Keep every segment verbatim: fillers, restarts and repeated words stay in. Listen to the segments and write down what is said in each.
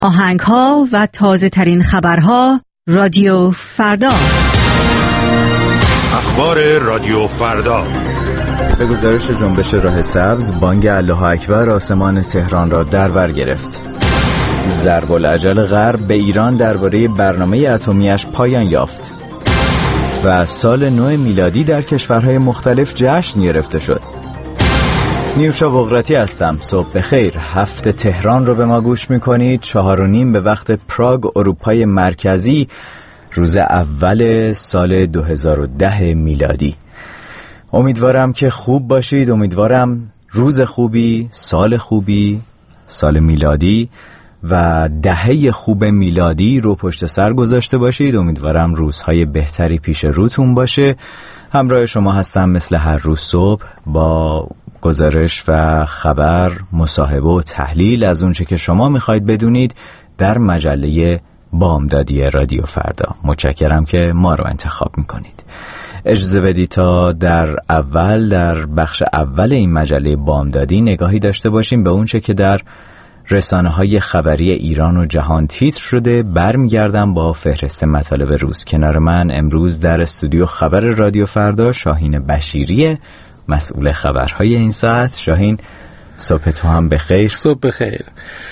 آهنگ‌ها و تازه ترین خبرها رادیو فردا. اخبار رادیو فردا. به گزارش جنبش راه سبز، بانگ الله اکبر آسمان تهران را در بر گرفت. ضرب العجل غرب به ایران درباره برنامه اتمیش پایان یافت. و سال نو میلادی در کشورهای مختلف جشن گرفته شد. نیوشا بغراتی هستم. صبح بخیر. هفته تهران رو به ما گوش میکنید. چهار و نیم به وقت پراگ، اروپای مرکزی، روز اول سال دو هزار و ده میلادی. امیدوارم که خوب باشید. امیدوارم روز خوبی، سال خوبی، سال میلادی و دهه خوب میلادی رو پشت سر گذاشته باشید. امیدوارم روزهای بهتری پیش روتون باشه. همراه شما هستم مثل هر روز صبح با گزارش و خبر، مصاحبه و تحلیل از اونچه که شما میخواید بدونید در مجله بامدادی رادیو فردا. متشکرم که ما رو انتخاب میکنید. اجازه بدید تا در اول در بخش اول این مجله بامدادی نگاهی داشته باشیم به اونچه که در رسانه‌های خبری ایران و جهان تیتر شده. برمیگردم با فهرست مطالب روز. کنار من امروز در استودیو خبر رادیو فردا شاهین بشیری، مسئول خبرهای این ساعت. شاهین، صبح تو هم بخیر. صبح بخیر.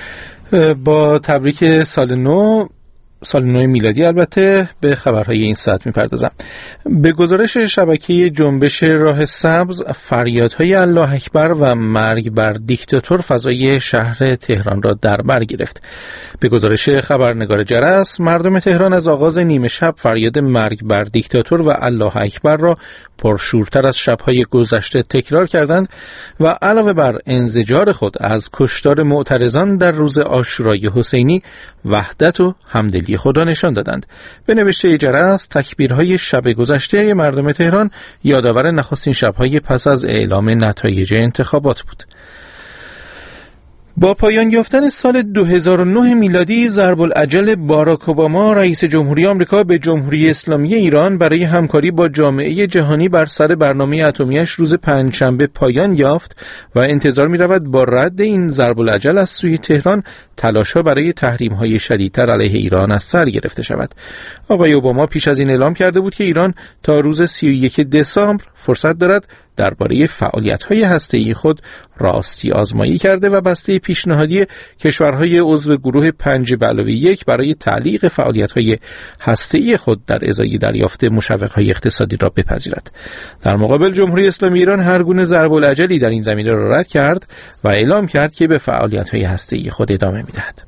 با تبریک سال نو، سال نو میلادی البته، به خبرهای این ساعت میپردازم. به گزارش شبکه جنبش راه سبز، فریادهای الله اکبر و مرگ بر دیکتاتور فضای شهر تهران را در بر گرفت. به گزارش خبرنگار جرس، مردم تهران از آغاز نیمه شب فریاد مرگ بر دیکتاتور و الله اکبر را پرشورتر از شب‌های گذشته تکرار کردند و علاوه بر انزجار خود از کشتار معترضان در روز عاشورای حسینی، وحدت و همدلی خود را نشان دادند. به نوشته جرس، تکبیرهای شب گذشته مردم تهران یادآور نخستین شب‌های پس از اعلام نتایج انتخابات بود. با پایان یافتن سال دو هزار و نه میلادی، ضرب العجل باراک اوباما رئیس جمهوری آمریکا به جمهوری اسلامی ایران برای همکاری با جامعه جهانی بر سر برنامه اتمیش روز پنجشنبه پایان یافت و انتظار می‌رود با رد این ضرب العجل از سوی تهران تلاش‌ها برای تحریم‌های شدیدتر علیه ایران از سر گرفته شود. آقای اوباما پیش از این اعلام کرده بود که ایران تا روز سی و یک دسامبر فرصت دارد درباره فعالیت‌های هسته‌ای خود راستی آزمایی کرده و بسته پیشنهادی کشورهای عضو گروه پنج به علاوه یک برای تعلیق فعالیت‌های هسته‌ای خود در ازای دریافت مشوق‌های اقتصادی را بپذیرد. در مقابل جمهوری اسلامی ایران هر گونه ضرب العجلی در این زمینه را رد کرد و اعلام کرد که به فعالیت‌های هسته‌ای خود ادامه می‌دهد.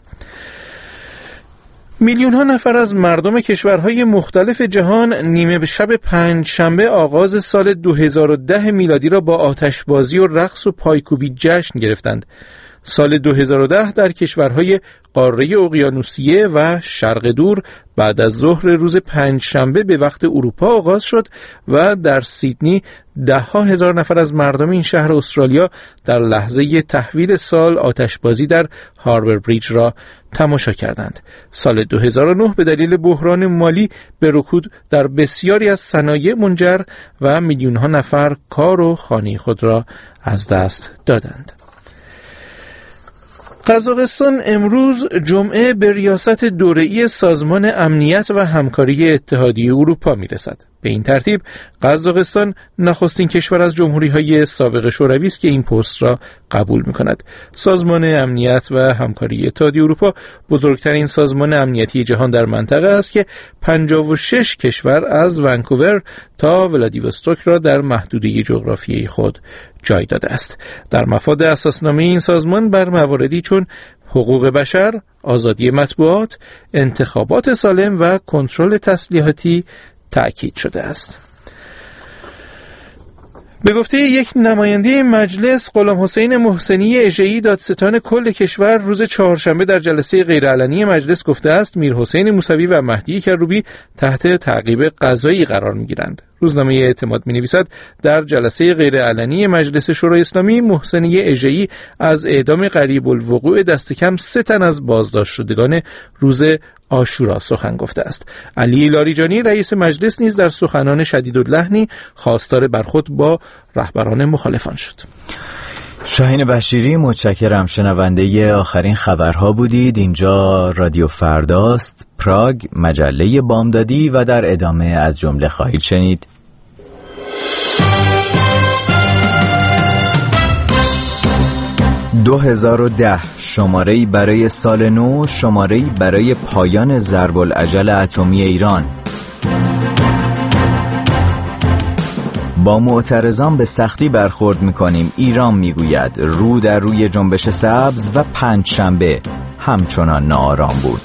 میلیون ها نفر از مردم کشورهای مختلف جهان نیمه به شب پنج شنبه آغاز سال دو هزار و ده میلادی را با آتشبازی و رقص و پایکوبی جشن گرفتند. سال دو هزار و ده در کشورهای قاره اقیانوسیه و شرق دور بعد از ظهر روز پنج شنبه به وقت اروپا آغاز شد و در سیدنی ده ها هزار نفر از مردم این شهر استرالیا در لحظه تحویل سال آتشبازی در هاربر بریج را تماشا کردند. سال دو هزار و نه به دلیل بحران مالی به رکود در بسیاری از صنایع منجر و میلیون ها نفر کار و خانه خود را از دست دادند. قزاقستان امروز جمعه به ریاست دوره‌ای سازمان امنیت و همکاری اتحادیه اروپا میرسد. به این ترتیب قزاقستان نخستین کشور از جمهوری‌های سابق شوروی است که این پست را قبول می‌کند. سازمان امنیت و همکاری اتحادیه اروپا بزرگترین سازمان امنیتی جهان در منطقه است که پنجاه و شش کشور از ونکوور تا ولادیوستوک را در محدوده جغرافیایی خود جای داده است. در مفاد اساسنامه این سازمان بر مواردی چون حقوق بشر، آزادی مطبوعات، انتخابات سالم و کنترل تسلیحاتی تأکید شده است. به گفته یک نماینده مجلس، غلام حسین محسنی اژه‌ای دادستان کل کشور روز چهارشنبه در جلسه غیرعلنی مجلس گفته است میرحسین موسوی و مهدی کروبی تحت تعقیب قضایی قرار می‌گیرند. روزنامه اعتماد می‌نویسد در جلسه غیرعلنی مجلس شورای اسلامی، محسنی اژه‌ای از اعدام قریب الوقوع دست کم سه تن از بازداشت شدگان روز عاشورا سخن گفته است. علی لاریجانی رئیس مجلس نیز در سخنان شدیداللحنی خواستار برخورد با رهبران مخالفان شد. شاهین بشیری، متشکرم. شنونده آخرین خبرها بودید. اینجا رادیو فرداست، پراگ، مجله بامدادی و در ادامه از جمله خواهید شنید. دو هزار و ده شماره‌ای برای سال نو، شماره‌ای برای پایان ضرب العجل اتمی ایران. با معترضان به سختی برخورد می‌کنیم. ایران میگوید رو در روی جنبش سبز و پنجشنبه همچنان ناآرام بود.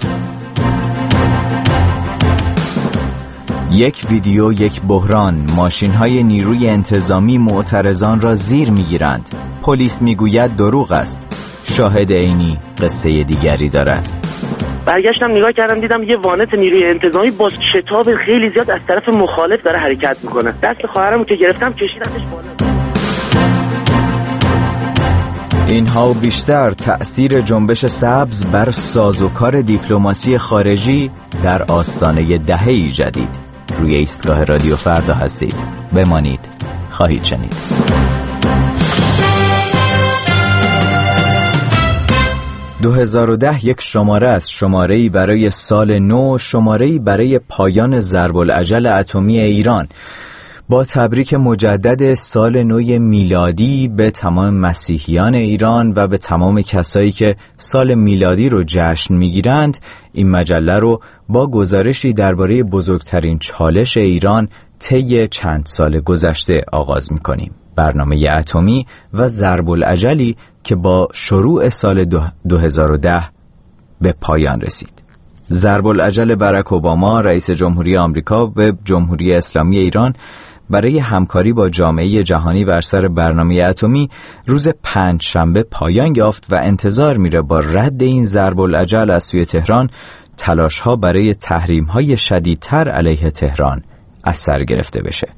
یک ویدیو، یک بحران. ماشین‌های نیروی انتظامی معترضان را زیر می‌گیرند. پلیس میگوید دروغ است. شاهد عینی قصه دیگری دارد. برگشتم نگاه کردم، دیدم یه وانت نیروی انتظامی با شتاب خیلی زیاد از طرف مخالف داره حرکت میکنه. دست خواهرمو که گرفتم کشیدمش بالا. اینها و بیشتر تأثیر جنبش سبز بر سازوکار دیپلماسی خارجی در آستانه دهه‌ای جدید. روی ایستگاه رادیو فردا هستید. بمانید، خواهید شنید. دو هزار و ده یک شماره است، شماره‌ای برای سال نو، شماره‌ای برای پایان ضرب العجل اتمی ایران. با تبریک مجدد سال نو میلادی به تمام مسیحیان ایران و به تمام کسایی که سال میلادی رو جشن میگیرند، این مجله رو با گزارشی درباره بزرگترین چالش ایران طی چند سال گذشته آغاز میکنیم. برنامه اتمی و ضرب العجلی که با شروع سال دو هزار و ده به پایان رسید. ضرب العجل باراک اوباما رئیس جمهوری آمریکا به جمهوری اسلامی ایران برای همکاری با جامعه جهانی بر سر برنامه اتمی روز پنج شنبه پایان یافت و انتظار میره با رد این ضرب العجل از سوی تهران تلاش‌ها برای تحریم‌های شدیدتر علیه تهران از سر گرفته بشه.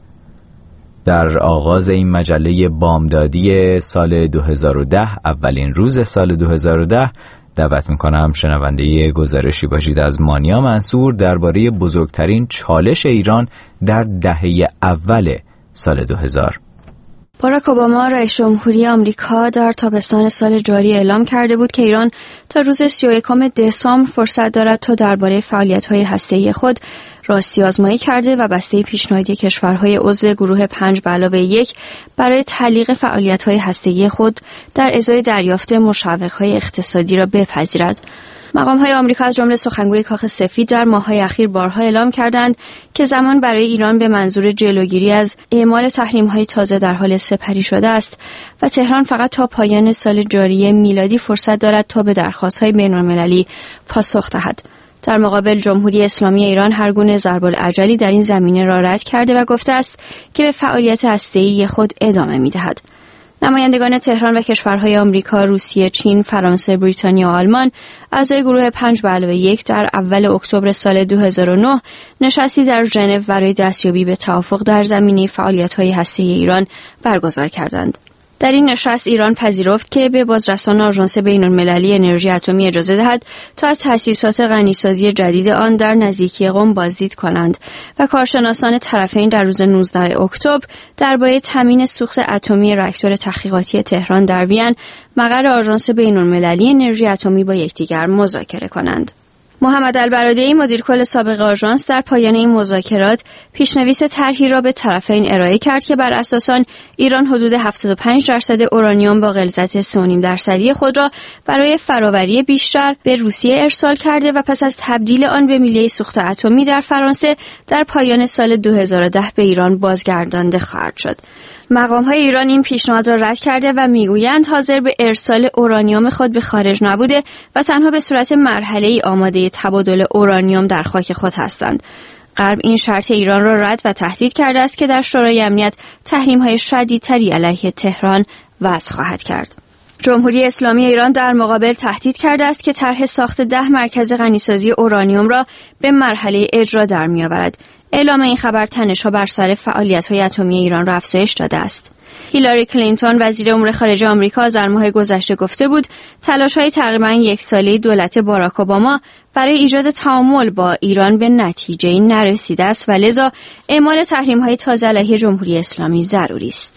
در آغاز این مجله بامدادی سال دو هزار و ده، اولین روز سال دو هزار و ده، دعوت میکنم شنونده گزارشی باشید از مانیا منصور درباره بزرگترین چالش ایران در دهه اول سال دو هزار. باراک اوباما رئیس جمهوری آمریکا در تابستان سال جاری اعلام کرده بود که ایران تا روز سی و یکم دسامبر فرصت دارد تا درباره فعالیت‌های هسته‌ای خود راستی آزمایی کرده و بسته پیشنهادی کشورهای عضو گروه پنج به علاوه یک برای تعلیق فعالیت‌های هسته‌ای خود در ازای دریافت مشوق‌های اقتصادی را بپذیرد. مقام‌های آمریکا از جمله سخنگوی کاخ سفید در ماه‌های اخیر بارها اعلام کردند که زمان برای ایران به منظور جلوگیری از اعمال تحریم‌های تازه در حال سپری شده است و تهران فقط تا پایان سال جاری میلادی فرصت دارد تا به درخواست‌های بین‌المللی پاسخ دهد. در مقابل جمهوری اسلامی ایران هر گونه ضرب العجلی در این زمینه را رد کرده و گفته است که به فعالیت هسته‌ای خود ادامه می‌دهد. نمایندگان تهران و کشورهای آمریکا، روسیه، چین، فرانسه، بریتانیا و آلمان اعضای گروه پنج به علاوه یک در اول اکتبر سال دو هزار و نه نشستی در ژنو برای دستیابی به توافق در زمینه فعالیت‌های هسته‌ای ایران برگزار کردند. در این نشست ایران پذیرفت که به بازرسان آژانس بین‌المللی انرژی اتمی اجازه دهد تا از تأسیسات غنیسازی جدید آن در نزدیکی قم بازدید کنند و کارشناسان طرفین در روز نوزدهم اکتبر درباره تامین سوخت اتمی راکتور تحقیقاتی تهران در وین مقر آژانس بین‌المللی انرژی اتمی با یکدیگر مذاکره کنند. محمد البرادعی مدیر کل سابق آژانس در پایان این مذاکرات پیشنویس طرحی را به طرفین ارائه کرد که بر اساس آن ایران حدود هفتاد و پنج درصد اورانیوم با غلظت سه و نیم درصدی خود را برای فراوری بیشتر به روسیه ارسال کرده و پس از تبدیل آن به میله سوخت اتمی در فرانسه در پایان سال دو هزار و ده به ایران بازگردانده خواهد شد. مقام‌های ایران این پیشنهاد را رد کرده و میگویند حاضر به ارسال اورانیوم خود به خارج نبوده و تنها به صورت مرحله‌ای آماده تبادل اورانیوم در خاک خود هستند. غرب این شرط ایران را رد و تهدید کرده است که در شورای امنیت تحریم‌های شدیدتری علیه تهران وضع خواهد کرد. جمهوری اسلامی ایران در مقابل تهدید کرده است که طرح ساخت ده مرکز غنیسازی اورانیوم را به مرحله اجرا در می‌آورد. اعلام این خبر تنش‌ها بر سر فعالیت‌های اتمی ایران را افزایش داده است. هیلاری کلینتون وزیر امور خارجه آمریکا از ماه گذشته گفته بود تلاش‌های تقریباً یک ساله دولت باراک اوباما برای ایجاد تعامل با ایران به نتیجه‌ای نرسیده است و لذا اعمال تحریم‌های تازه علیه جمهوری اسلامی ضروری است.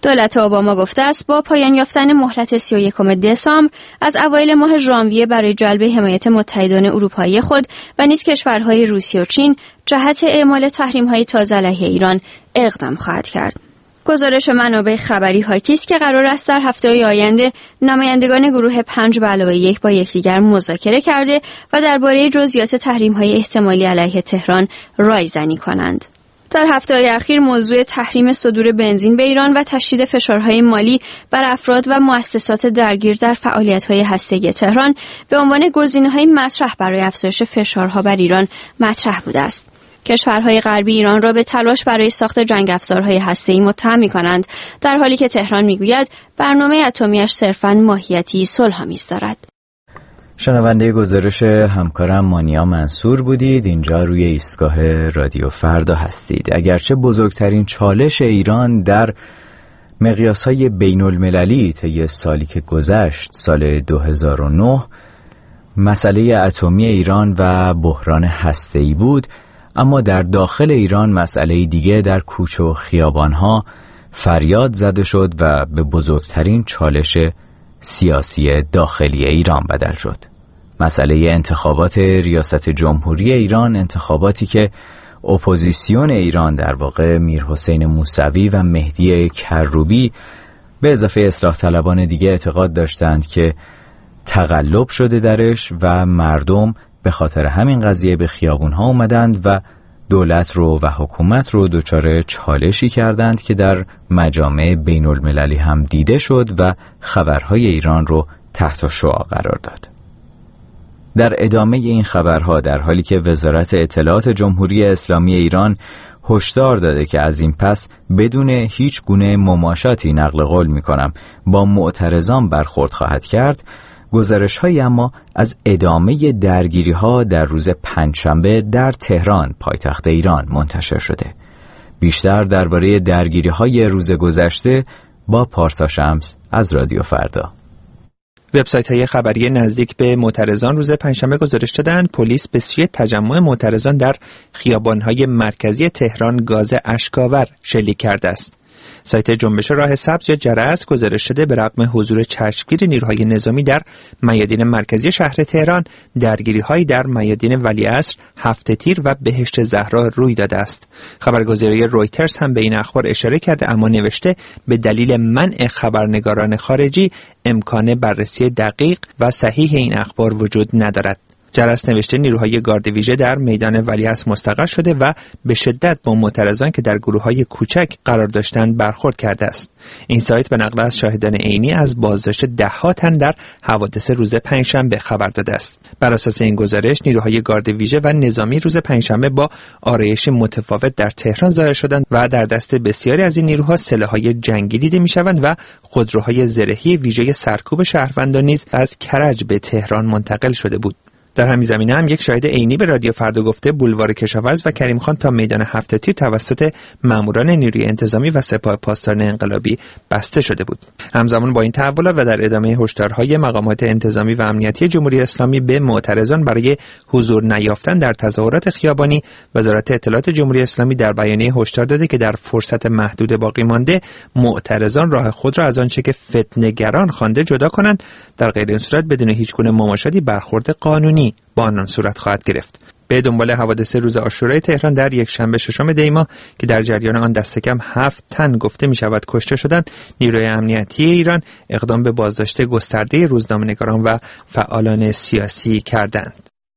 دولت اوباما گفته است با پایان یافتن مهلت سی و یکم دسامبر از اوایل ماه ژانویه برای جلب حمایت متحدان اروپایی خود و نیز کشورهای روسیه و چین جهت اعمال تحریم‌های تازه علیه ایران اقدام خواهد کرد. گزارش منابع خبری حاکی است که قرار است در هفته‌های آینده نمایندگان گروه پنج به علاوه یک با یکدیگر مذاکره کرده و درباره جزئیات تحریم‌های احتمالی علیه تهران رایزنی کنند. در هفته‌های اخیر موضوع تحریم صدور بنزین به ایران و تشدید فشارهای مالی بر افراد و مؤسسات درگیر در فعالیت‌های هسته‌ای تهران به عنوان گزینه‌های مطرح برای افزایش فشارها بر ایران مطرح بوده است. کشورهای غربی ایران را به تلاش برای ساخت جنگ افزارهای هسته‌ای متهم می‌کنند، در حالی که تهران می‌گوید برنامه اتمی‌اش صرفاً ماهیتی صلح‌آمیز دارد. شنونده گزارش همکارم مانیا منصور بودید. اینجا روی ایستگاه رادیو فردا هستید. اگرچه بزرگترین چالش ایران در مقیاس‌های بین‌المللی طی سالی که گذشت، سال دو هزار و نه، مسئله اتمی ایران و بحران هسته‌ای بود، اما در داخل ایران مسئله دیگه در کوچه و خیابان‌ها فریاد زده شد و به بزرگترین چالش سیاسی داخلی ایران بدل شد. مسئله انتخابات ریاست جمهوری ایران، انتخاباتی که اپوزیسیون ایران، در واقع میرحسین موسوی و مهدی کروبی به اضافه اصلاح طلبان دیگه اعتقاد داشتند که تقلب شده درش و مردم به خاطر همین قضیه به خیابون‌ها اومدند و دولت رو و حکومت رو دچار چالشی کردند که در مجامع بین المللی هم دیده شد و خبرهای ایران رو تحت شعاع قرار داد. در ادامه این خبرها، در حالی که وزارت اطلاعات جمهوری اسلامی ایران هشدار داده که از این پس بدون هیچ گونه مماشاتی، نقل قول میکنم، با معترضان برخورد خواهد کرد، گزارش‌هایی اما از ادامه درگیری‌ها در روز پنجشنبه در تهران، پایتخت ایران، منتشر شده. بیشتر درباره درگیری‌های روز گذشته با پارسا شمس از رادیو فردا. وبسایت‌های خبری نزدیک به معترضان روز پنجشنبه گزارش دادند پلیس به سوی تجمع معترضان در خیابان‌های مرکزی تهران گاز اشک‌آور شلیک کرده است. سایت جنبش راه سبز یا جرس گزارش شده به رغم حضور چشمگیر نیروهای نظامی در میادین مرکزی شهر تهران، درگیری‌هایی در میادین ولیعصر، هفت تیر و بهشت زهرا روی داده است. خبرگزاری رویترز هم به این اخبار اشاره کرده، اما نوشته به دلیل منع خبرنگاران خارجی امکان بررسی دقیق و صحیح این اخبار وجود ندارد. جرس نوشته نیروهای گارد ویژه در میدان ولیعصر مستقر شده و به شدت با معترضان که در گروه‌های کوچک قرار داشتند برخورد کرده است. این سایت به نقل از شاهدان عینی از بازداشت ده‌ها تن در حوادث روز پنجشنبه خبر داده است. بر اساس این گزارش، نیروهای گارد ویژه و نظامی روز پنجشنبه با آرایش متفاوت در تهران ظاهر شدند و در دست بسیاری از این نیروها سلاح‌های جنگی دیده می‌شوند و خودروهای زرهی ویژه سرکوب شهروندان نیز از کرج به تهران منتقل شده بود. در همین زمینه هم یک شاهد عینی به رادیو فردا گفته بولوار کشاورز و کریم خان تا میدان هفت تیر توسط ماموران نیروی انتظامی و سپاه پاسداران انقلابی بسته شده بود. همزمان با این تحولات و در ادامه هشدارهای مقامات انتظامی و امنیتی جمهوری اسلامی به معترضان برای حضور نیافتن در تظاهرات خیابانی، وزارت اطلاعات جمهوری اسلامی در بیانیه هشدار داده که در فرصت محدود باقی مانده معترضان راه خود را از آنچه که فتنه‌گران خوانده جدا کنند، در غیر این صورت بدون هیچ گونه مماشاتی برخورد قانونی با آنان صورت خواهد گرفت. به دنبال حوادث روز عاشورای تهران در یک شنبه ششم دی ماه که در جریان آن دست کم هفت تن گفته می شود کشته شدند، نیروی امنیتی ایران اقدام به بازداشت گسترده روزنامه‌نگاران و فعالان سیاسی کردند.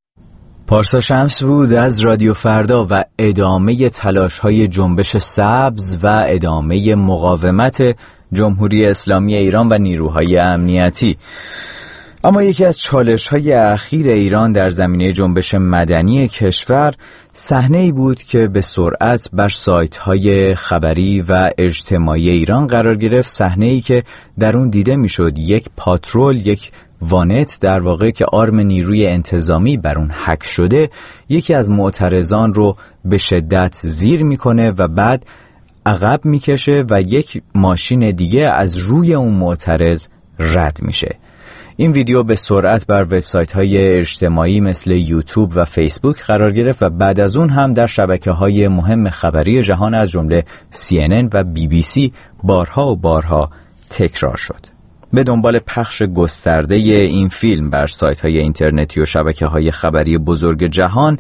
پارسا شمس بود از رادیو فردا و ادامه تلاش‌های جنبش سبز و ادامه مقاومت جمهوری اسلامی ایران و نیروهای امنیتی. اما یکی از چالش‌های اخیر ایران در زمینه جنبش مدنی کشور صحنه‌ای بود که به سرعت بر سایت‌های خبری و اجتماعی ایران قرار گرفت، صحنه‌ای که در اون دیده می‌شد یک پاترول، یک وانت در واقع که آرم نیروی انتظامی بر اون هک شده، یکی از معترضان رو به شدت زیر می‌کنه و بعد عقب می‌کشه و یک ماشین دیگه از روی اون معترض رد میشه. این ویدیو به سرعت بر وبسایت‌های اجتماعی مثل یوتیوب و فیسبوک قرار گرفت و بعد از اون هم در شبکه‌های مهم خبری جهان از جمله سی ان ان و بی بی سی بارها و بارها تکرار شد. به دنبال پخش گسترده این فیلم بر سایت‌های اینترنتی و شبکه‌های خبری بزرگ جهان،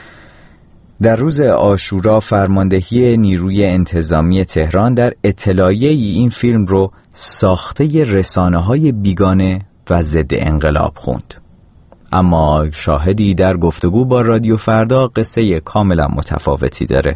در روز عاشورا فرماندهی نیروی انتظامی تهران در اطلاعیه این فیلم رو ساخته رسانه‌های بیگانه و ضد انقلاب خوند. اما شاهدی در گفتگو با رادیو فردا قصه کاملا متفاوتی داره.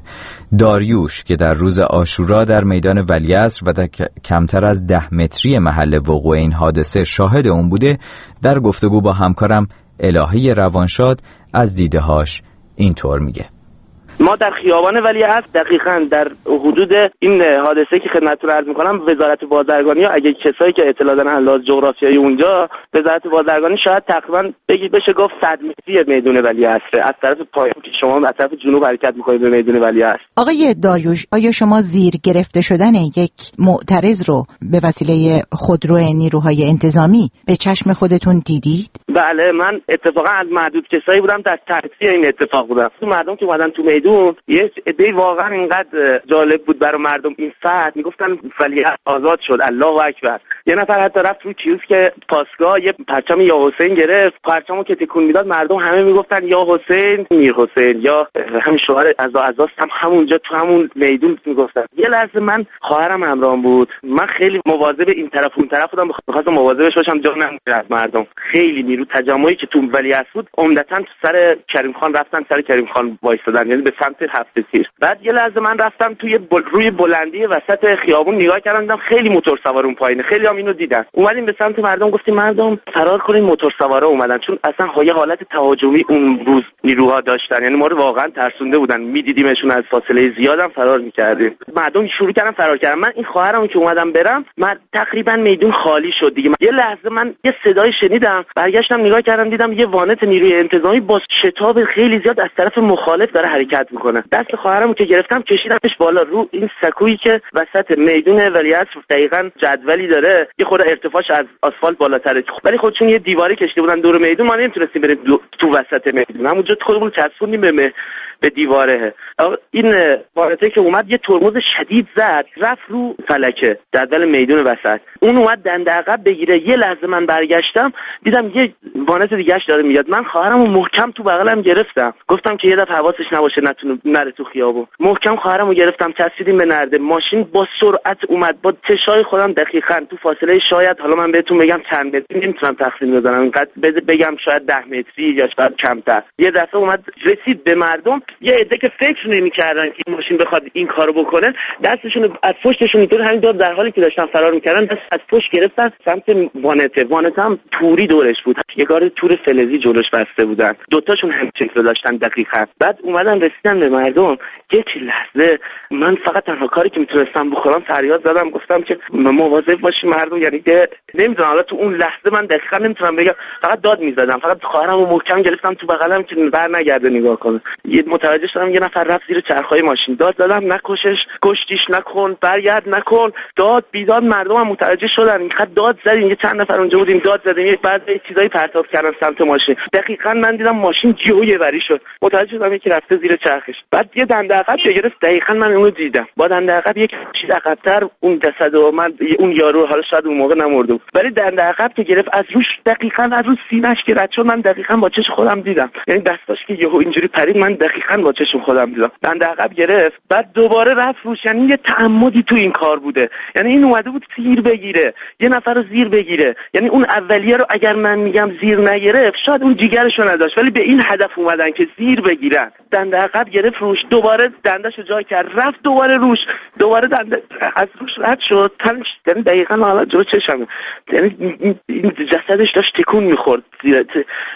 داریوش که در روز عاشورا در میدان ولیعصر و در کمتر از ده متری محل وقوع این حادثه شاهد اون بوده، در گفتگو با همکارم الهی روانشاد از دیده‌هاش اینطور میگه. ما در خیابان ولیعصر دقیقاً در حدود این حادثه که خدمتتون عرض می‌کنم وزارت بازرگانی یا اگه کسایی که اطلاع دارن لحاظ جغرافیایی اونجا، وزارت بازرگانی شاید تقریباً بگی بشه گفت صد متری میدون ولیعصر از طرف پایین که شما از طرف جنوب حرکت می‌کنید به میدون ولیعصر. آقای داریوش، آیا شما زیر گرفته شدن یک معترض رو به وسیله خودرو نیروهای انتظامی به چشم خودتون دیدید؟ بله، من اتفاقا از معدود کسایی بودم در تحصیل این اتفاق بودم. تو مردم که اومدن تو میدون، یه عده‌ای واقعا اینقدر جالب بود برای مردم این ساعت میگفتن ولیعصر آزاد شد، الله اکبر. یه نفر حتی رفت روی کیوسک پاسگاه یه پرچم یا حسین گرفت، پرچمو که تکون میداد مردم همه میگفتن یا حسین میر حسین، یا همین شعار عزا عزاست هم همونجا تو همون میدون میگفتن. یه لحظه من خواهرم همراهم بود، من خیلی مواظب این طرف اون طرف بودم، بخواستم مواظبش باشم جا نمیره از مردم. خیلی نیرو تجمعی که تو ولیعصر بود عمدتاً تو سر کریم خان رفتن، سر کریم خان وایسادن، یعنی به سمت هفت تیر. بعد یه لحظه من رفتم توی بل... روی بلندی وسط خیابون نگاه کردم، دیدم خیلی موتور سوار اون پایینه، خیلی هم اینو دیدن. اومدیم به سمت مردم گفتیم مردم فرار کنین، موتور سوارا اومدن، چون اصلا های حالت تهاجمی اون روز نیروها داشتن، یعنی ما رو واقعا ترسونده بودن، میدیدیمشون از فاصله زیادم فرار میکردیم. مردم شروع کردن فرار کردن. من این خواهرم که اومدم برم، من تقریبا میدون خالی شد دیگه. یه لحظه من یه صدای شنیدم، برگشتم نگاه کردم، دیدم یه وانت نیروی انتظامی با شتاب خیلی زیاد از طرف مخالف داره حرکت میکنه. دست خواهرمو که گرفتم کشیدمش بالا رو این سکویی که وسط میدون ولیعصر دقیقاً جدولی داره، یه خورده ارتفاعش از آسفالت بالاتره، ولی خود چون یه دیواری کشیده بودن دور میدون ما نمیتونستیم بریم تو وسط میدون، همونجا خودمون چسبوندیم به به دیواره. این وانته که اومد یه ترمز شدید زد، رفت رو فلکه جدول میدون وسط، اون اومد دنده عقب بگیره. یه لحظه من برگشتم دیدم یه وانت دیگه‌اش داره میاد. من خواهرمو محکم تو بغلم گرفتم، گفتم که یه دفعه حواسش نباشه نتونه نره تو خیابون. محکم خواهرمو گرفتم، چسبیدیم به نرده. ماشین با سرعت اومد، با چشای خودم دقیقاً تو فاصله شاید حالا من بهتون بگم چند متری نمیتونم تخمین بزنم، اینقدر بگم شاید ده متری یا شاید کمتر. یه دفعه اومد رسید به مردم. یه عده که فکر نمی‌کردن که این ماشین بخواد این کارو بکنه، دستشون از پشتشون اینطور همین دور در حالی که داشتن فرار می‌کردن دست از پشت گرفتن سمت وانته. وانته هم توری دورش بود، یه کار تور فلزی جلوش بسته بودن، دوتاشون هم شکل داشتن دقیقاً. بعد اومدن رسیدن به مردم. یک لحظه من فقط تنها کاری که میتونستم بکنم فریاد زدم، گفتم که مواظب باشین مردم، یعنی که نمیدونم حالا تو اون لحظه من دقیقاً نمیتونم بگم، فقط داد میزدم، فقط خواهرمو محکم گرفتم تو بغلم که بر نگرده نگاه کنه. یه متوجه شدم یه نفر رفت زیر چرخهای ماشین، داد زدم نکشش، کشتیش نکن، برگرد نکن، داد بیداد. مردم هم متوجه شدن، اینقدر داد زدیم، یه چند نفر اونجا بودیم داد زدیم، یه بعضی چیزایی پرتاب کردن سمت ماشین. دقیقاً من دیدم ماشین جیو یه وری شد، متوجه شدم یکی رفته زیر چرخش. بعد یه دنده عقب گرفت، دقیقاً من اونو دیدم، با دنده عقب یک چیز عقب‌تر اون جسد و من اون یارو حالا شاید اون موقع نمرده بود، ولی دنده عقب که گرفت از روش دقیقاً از روش سینه‌اش که رد شد، من دقیقاً با چشم خودم دیدم، یعنی دستاش که یهو اینجوری پرید، من دقیقاً با چشم خودم دیدم. دنده عقب گرفت، بعد دوباره رفت روش، یعنی یه تعمدی تو این کار بوده، یعنی این اومده بود زیر بگیره، یه نفر رو زیر بگیره، یعنی اون اولیه رو اگر من میگم زیر نگرفت شاید اون جیگرشو نداشت، ولی به این هدف اومدن که زیر بگیرن. دنده عقب گرفت روش، دوباره دندهشو جا کرد، رفت دوباره روش، دوباره دنده از روش رد شد، تنش، یعنی دقیقاً حالا جلو چشمه، یعنی این جسدش داشت تکون میخورد زیر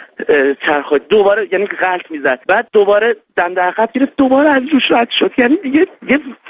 چرخ، دوباره یعنی غلط میزد، بعد دوباره دنده عقب گرفت، دوباره از روش رد شد، یعنی دیگه یه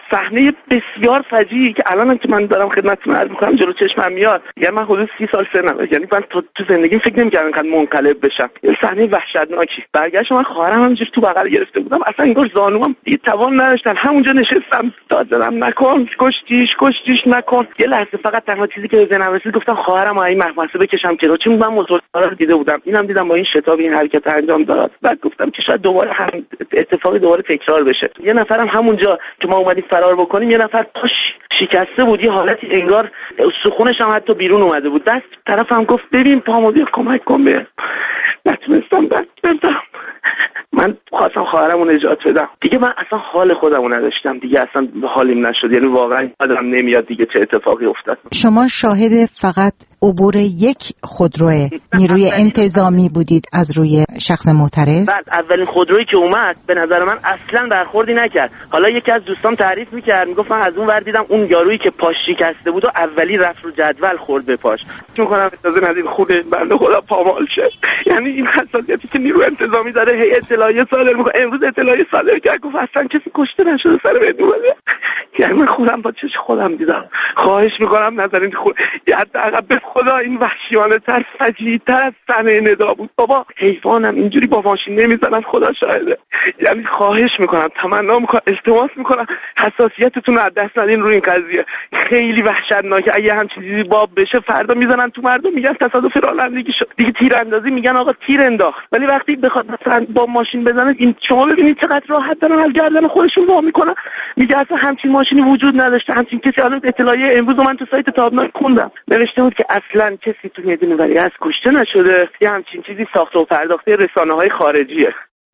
صحنه بسیار فجیعی که الان که من دارم خدمتتون عرض می‌کنم جلو چشمم میاد. یعنی من حدود سی سال سنم، یعنی من تو, تو زندگیم فکر نمی‌کردم اینقدر منقلب بشم. یه صحنه وحشتناکی. برگشتم، من خواهرم همینجوری تو بغل گرفته بودم، اصلا انگار زانوام دیگه توان نداشتن، همونجا نشستم داد زدم نکن، کشتیش کشتیش نکن. یه لحظه فقط تنها چیزی که به ذهنم رسید گفتم خواهرم این محفظه بکشم کنار، چون من موتور رو دیده بودم، اینم دیدم با این شتاب این حرکت انجام داد. بعد گفتم که شاید دوباره هم اتفاقی دوباره تکرار بشه. یه نفرم همونجا که ما اومدیم فرار بکنیم، یه نفر پاش شکسته بود، یه حالتی انگار سخونش هم حتی بیرون اومده بود. دست طرفم گفت ببین پامو بیا کمک کن به. نتونستم دست بدم. من خواستم خواهرمو نجات بدم. دیگه من اصلا حال خودمو نداشتم، دیگه اصلا حالیم نشد. یعنی واقعا یادم نمیاد دیگه چه اتفاقی افتاد. شما شاهد فقط عبور یک خودرو نیروی انتظامی بودید از روی شخص معترض؟ بعد اولین خودرویی که اومد به نظر من اصلا برخوردی نکرد. حالا یکی از دوستان تعریف میکرد، میگفت من از اون ور دیدم اون یارویی که پاش شکسته بود و اولی رفت رو جدول خورد به پاش. میکنم اجازه ندید خود بنده خدا پامال شه. یعنی این حساسیتی که نیروی انتظامی داره، هی اطلاعیه صادر میکنه. امروز اطلاعیه صادر کرد گفت اصلا کسی کشته نشده سر بدون. یعنی من خودم با چش خودم دیدم. خواهش میکنم نظرین خود حداقل به خدا این وحشیانه تر فجیع تر از صحنه ندا بود. بابا حیوانم اینجوری با ماشین نمیزنن، خدا شاهده. یعنی خواهش میکنم، تمنا میکنم، التماس میکنم حساسیتتون رو از دست ندین روی این قضیه. خیلی وحشتناکه. اگه همچین چیزی باب بشه فردا میزنن تو مردم، میگن تصادف رانندگی شد. دیگه تیراندازی میگن آقا تیر انداخت. ولی وقتی بخواد مثلا با ماشین بزنه، این شما ببینید چقدر راحت دارن از گردن خودشون وا میکنن. میگه اصلا همچین ماشینی وجود نداشته، همچین کسی. الان اطلاعیه امروز من تو سایت تابناک خوندم نوشته بود که اصلا کسی تو میدون ولی از کشته نشده. یه همچین چیزی ساخته و پرداخته رسانه‌های خارجیه.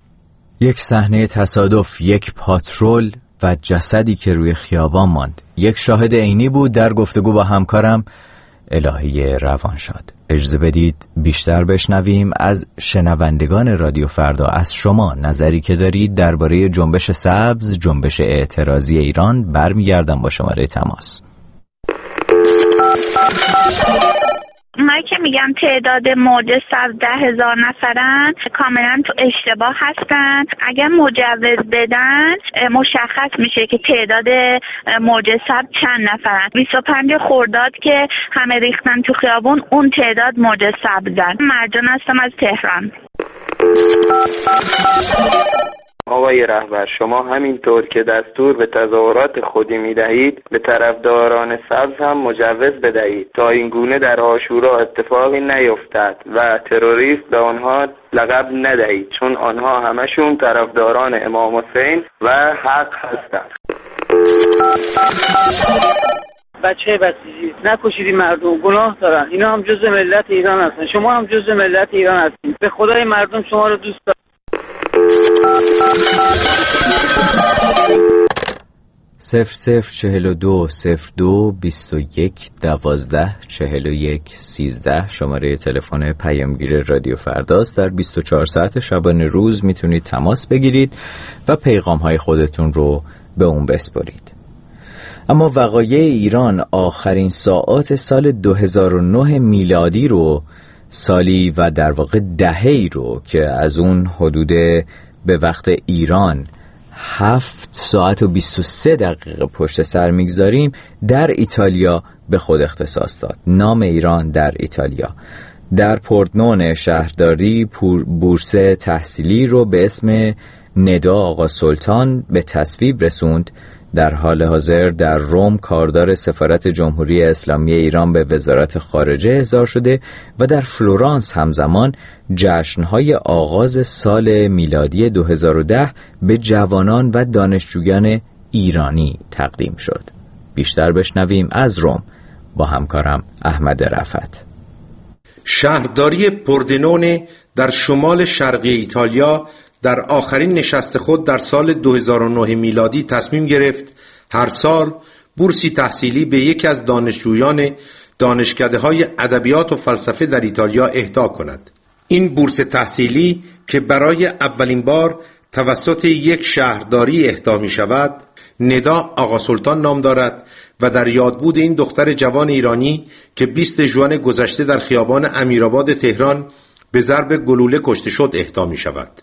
یک صحنه تصادف، یک پاترول و جسدی که روی خیابان ماند. یک شاهد عینی بود در گفتگو با همکارم الهی روانشاد. اجازه بدید بیشتر بشنویم از شنوندگان رادیو فردا، از شما نظری که دارید درباره جنبش سبز، جنبش اعتراضی ایران. برمیگردم با شماره تماس. من که میگم تعداد موج سبز ده هزار نفرن، کاملا تو اشتباه هستن. اگر مجوز بدن مشخص میشه که تعداد موج سبز چند نفرن. بیست و پنج خرداد که همه ریختن تو خیابون، اون تعداد موج سبزن. مرجان هستم از تهران. آقای رهبر، شما همینطور که دستور به تظاهرات خودی میدهید، به طرفداران سبز هم مجوز بدهید تا این گونه در عاشورا اتفاقی نیفتد و تروریست به آنها لقب ندهید، چون آنها همشون طرفداران امام حسین و حق هستند. بچه بسیجی نکشیدی، مردم گناه دارن، اینا هم جزء ملت ایران هستن، شما هم جزء ملت ایران هستید. به خدای مردم شما رو دوست دارن. صفر صفر چهل و دو صفر دو بیست و یک دوازده چهل و یک سیزده شماره تلفن پیامگیر رادیو فرداست. در بیست و چهار ساعت شبانه روز میتونید تماس بگیرید و پیغام های خودتون رو به اون بسپارید. اما وقایع ایران آخرین ساعات سال دو هزار و نه میلادی رو، سالی و در واقع دهه‌ای رو که از اون حدود به وقت ایران هفت ساعت و بیست و سه دقیقه پشت سر میگذاریم، در ایتالیا به خود اختصاص داد. نام ایران در ایتالیا. در پورتنون شهرداری بورس تحصیلی رو به اسم ندا آقا سلطان به تصویب رسوند. در حال حاضر در روم کاردار سفارت جمهوری اسلامی ایران به وزارت خارجه احضار شده و در فلورانس همزمان جشن‌های آغاز سال میلادی دو هزار و ده به جوانان و دانشجویان ایرانی تقدیم شد. بیشتر بشنویم از روم با همکارم احمد رفعت. شهرداری پوردنونه در شمال شرقی ایتالیا در آخرین نشست خود در سال دو هزار و نه میلادی تصمیم گرفت هر سال بورسی تحصیلی به یکی از دانشجویان دانشکده‌های ادبیات و فلسفه در ایتالیا اهدا کند. این بورس تحصیلی که برای اولین بار توسط یک شهرداری اهدا می شود، ندا آقا سلطان نام دارد و در یادبود این دختر جوان ایرانی که بیست ژوئن گذشته در خیابان امیرآباد تهران به ضرب گلوله کشته شد اهدا می شود.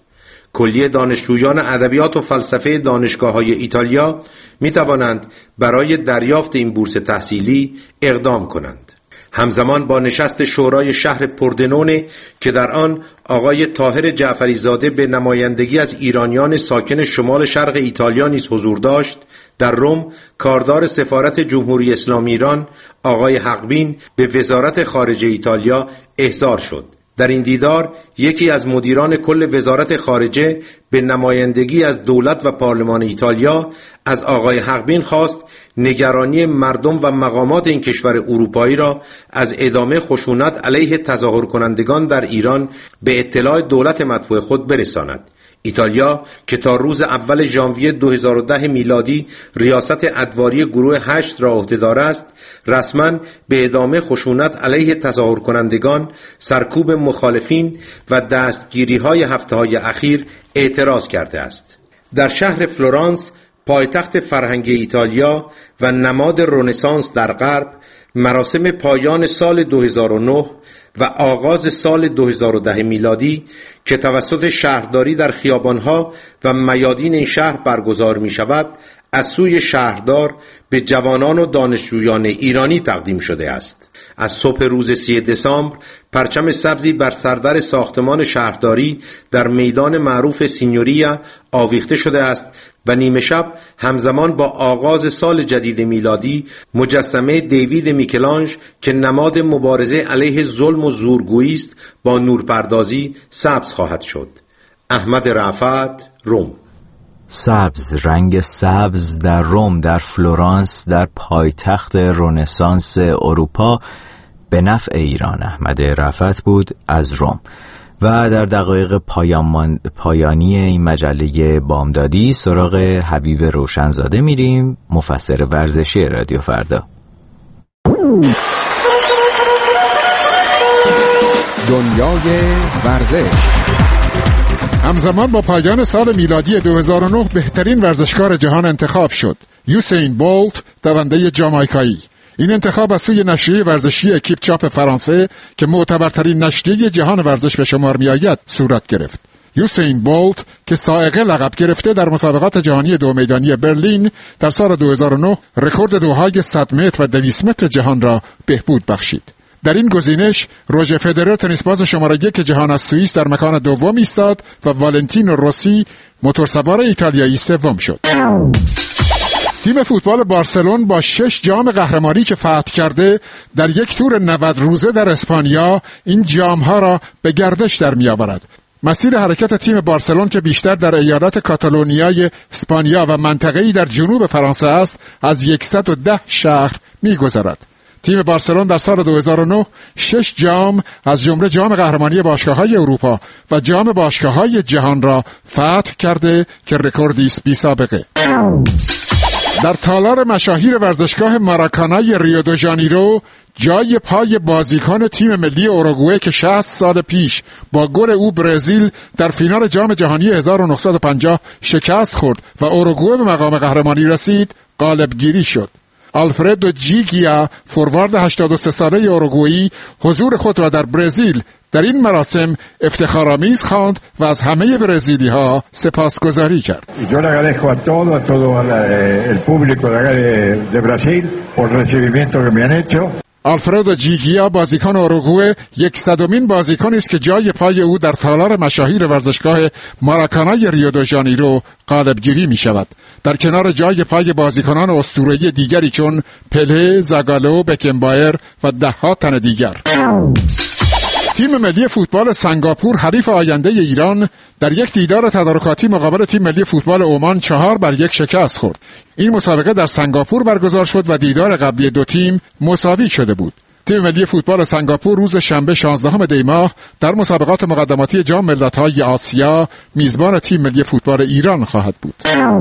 کلیه دانشجویان ادبیات و فلسفه دانشگاه‌های ایتالیا می توانند برای دریافت این بورس تحصیلی اقدام کنند. همزمان با نشست شورای شهر پوردنونه که در آن آقای طاهر جعفری زاده به نمایندگی از ایرانیان ساکن شمال شرق ایتالیا نیز حضور داشت، در روم کاردار سفارت جمهوری اسلامی ایران آقای حقبین به وزارت خارجه ایتالیا احضار شد. در این دیدار یکی از مدیران کل وزارت خارجه به نمایندگی از دولت و پارلمان ایتالیا از آقای حقبین خواست نگرانی مردم و مقامات این کشور اروپایی را از ادامه خشونت علیه تظاهر کنندگان در ایران به اطلاع دولت مطبوع خود برساند. ایتالیا که تا روز اول ژانویه دو هزار و ده میلادی ریاست ادواری گروه هشت را عهدهدار است، رسما به ادامه خشونت علیه تظاهر کنندگان، سرکوب مخالفین و دستگیری های هفته های اخیر اعتراض کرده است. در شهر فلورانس، پایتخت فرهنگ ایتالیا و نماد رنسانس در غرب، مراسم پایان سال دو هزار و نه و آغاز سال دو هزار و ده میلادی که توسط شهرداری در خیابانها و میادین این شهر برگزار می شود، از سوی شهردار به جوانان و دانشجویان ایرانی تقدیم شده است. از صبح روز سی دسامبر پرچم سبزی بر سردر ساختمان شهرداری در میدان معروف سینیوریا آویخته شده است و نیمه شب همزمان با آغاز سال جدید میلادی مجسمه دیوید میکلانژ که نماد مبارزه علیه ظلم و زورگویی است با نورپردازی سبز خواهد شد. احمد رفعت، روم. سبز، رنگ سبز در روم، در فلورانس، در پایتخت رنسانس اروپا به نفع ایران. احمد رفعت بود از روم. و در دقایق پایان پایانی این مجله بامدادی سراغ حبیب روشنزاده میریم، مفسر ورزشی رادیو فردا. دنیای ورزش. همزمان با پایان سال میلادی دو هزار و نه بهترین ورزشکار جهان انتخاب شد. یوسین بولت، دونده جامائیکایی. این انتخاب از سوی نشریه ورزشی اکیپ چاپ فرانسه که معتبرترین نشریه جهان ورزش به شمار می آید صورت گرفت. یوسین بولت که سائقه لقب گرفته در مسابقات جهانی دو میدانی برلین در سال دو هزار و نه رکورد دوهای صد متر و دویست متر جهان را بهبود بخشید. در این گزینش روژر فدرر تنیسباز شماره یک جهان از سوئیس در مکان دوم ایستاد و والنتینو روسی موتورسوار ایتالیایی سوم شد. تیم فوتبال بارسلون با شش جام قهرمانی که فتح کرده در یک تور نود روزه در اسپانیا این جام‌ها را به گردش در می‌آورد. مسیر حرکت تیم بارسلون که بیشتر در ایالت کاتالونیای اسپانیا و منطقه‌ای در جنوب فرانسه است از صد و ده شهر می‌گذرد. تیم بارسلون در سال دو هزار و نه شش جام از جمله جام قهرمانی باشگاه‌های اروپا و جام باشگاه‌های جهان را فتح کرده که رکوردی است بی سابقه. در تالار مشاهیر ورزشگاه ماراکانای ریو دو ژانیرو جای پای بازیکن تیم ملی اوروگوئه که شصت سال پیش با گل او برزیل در فینال جام جهانی هزار و نهصد و پنجاه شکست خورد و اوروگوئه به مقام قهرمانی رسید، غالبگیری شد. آلفردو جیگیا، فوروارد هشتاد و سه ساله اوروگوئی، حضور خود را در برزیل در این مراسم افتخارآمیز خواند و از همه برزیلی ها سپاسگزاری کرد. Yo le agradezco a todo, a todo el público de Brasil por el recibimiento que me han hecho. آلفردو جیگیا بازیکن اوروگوئه یکصدمین بازیکنی است که جای پای او در تالار مشاهیر ورزشگاه ماراکانای ریو دو ژانیرو غالبگیری می شود، در کنار جای پای بازیکنان اسطوره‌ای دیگری چون پله، زاگالو، بکنبایر و ده ها تن دیگر. تیم ملی فوتبال سنگاپور حریف آینده ایران در یک دیدار تدارکاتی مقابل تیم ملی فوتبال عمان چهار بر یک شکست خورد. این مسابقه در سنگاپور برگزار شد و دیدار قبلی دو تیم مساوی شده بود. تیم ملی فوتبال سنگاپور روز شنبه شانزدهم دی ماه در مسابقات مقدماتی جام ملت‌های آسیا میزبان تیم ملی فوتبال ایران خواهد بود.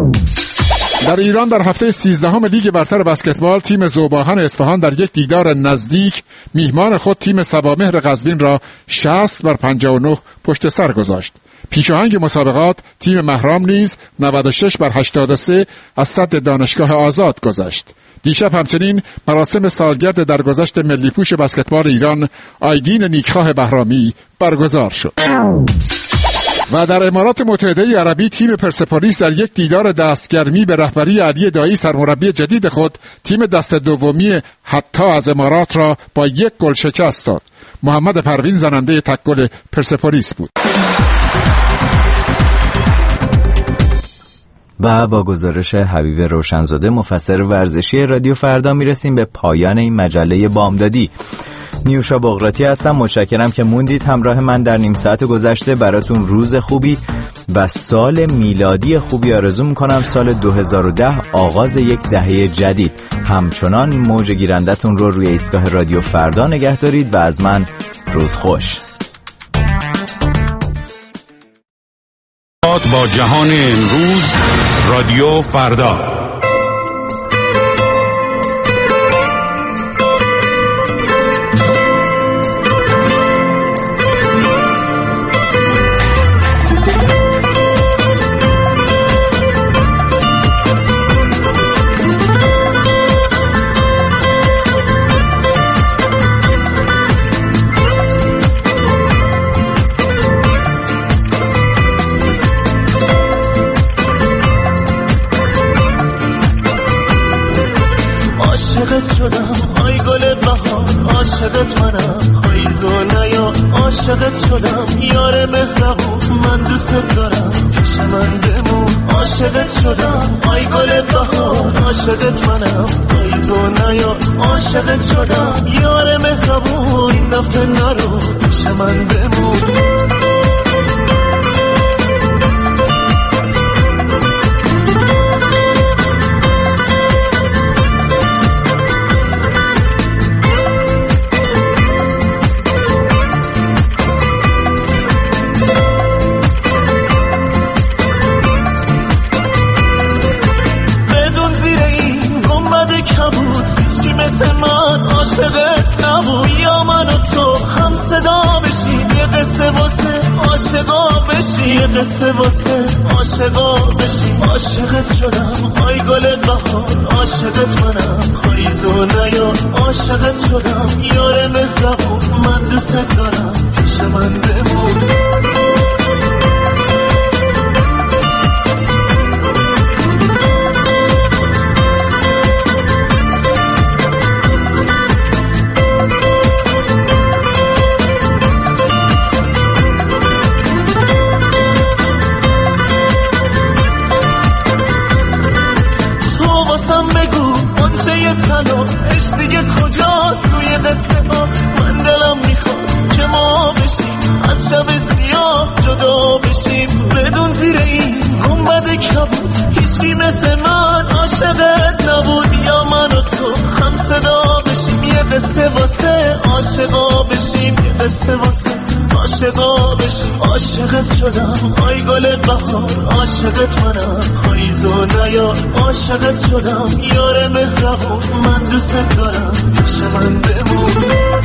در ایران در هفته سیزدهم لیگ برتر بسکتبال تیم ذوباهن اصفهان در یک دیدار نزدیک میهمان خود تیم سبامهر قزوین را شصت بر پنجاه و نه پشت سر گذاشت. پیشاهنگ مسابقات تیم مهرام نیز نود و شش بر هشتاد و سه از سد دانشگاه آزاد گذشت. دیشب همچنین مراسم سالگرد درگذشت ملی پوش بسکتبال ایران آیدین نیکخواه بهرامی برگزار شد. و در امارات متحده عربی تیم پرسپولیس در یک دیدار دستگرمی به رهبری علی دایی سرمربی جدید خود تیم دست دومی حتی از امارات را با یک گل شکست داد. محمد پروین زننده تک گل پرسپولیس بود. و با گزارش حبیب روشنزاده مفسر ورزشی رادیو فردا میرسیم به پایان این مجله بامدادی. نیوشا بغراتی هستم، متشکرم که موندید همراه من در نیم ساعت گذشته. براتون روز خوبی و سال میلادی خوبی آرزو میکنم. سال دو هزار و ده آغاز یک دهه جدید. همچنان موج گیرندتون رو روی ایستگاه رادیو فردا نگه دارید و از من روز خوش. با جهان امروز رادیو فردا. عاشقت شدم آی گل بهار، عاشقت منم پاییز و نیا، عاشقت شدم یار مهربون، من دوست دارم پیش من بمون. عاشقت شدم آی گل بهار، عاشقت منم پاییز و نیا، عاشقت شدم یار مهربون، این دفعه نرو پیش من بمون. عاشقت نبود یا من و تو هم صدا بشیم، یه قصه واسه عاشقا بشیم، یه قصه واسه عاشقا بشیم. عاشقت شدم آی گل بهار، عاشقت منم پاییز و نیا، عاشقت شدم یار مهربون، من دوست دارم پیش من بمون. عشق دیگه کجاست توی قصه ها، من دلم میخواد که ما بشیم از شب سیاه جدا بشیم، بدون زیر این گنبد کبود هیچکی مثل من عاشقت نبود، یا من و تو هم صدا بشیم، یه قصه واسه عاشقا بشیم، یه قصه واسه عاشقا بشیم. عاشقت شدم آی گل بهار، عاشقت منم پاییز و نیا، عاشقت شدم یار مهربون، من دوست دارم پیش من بمون.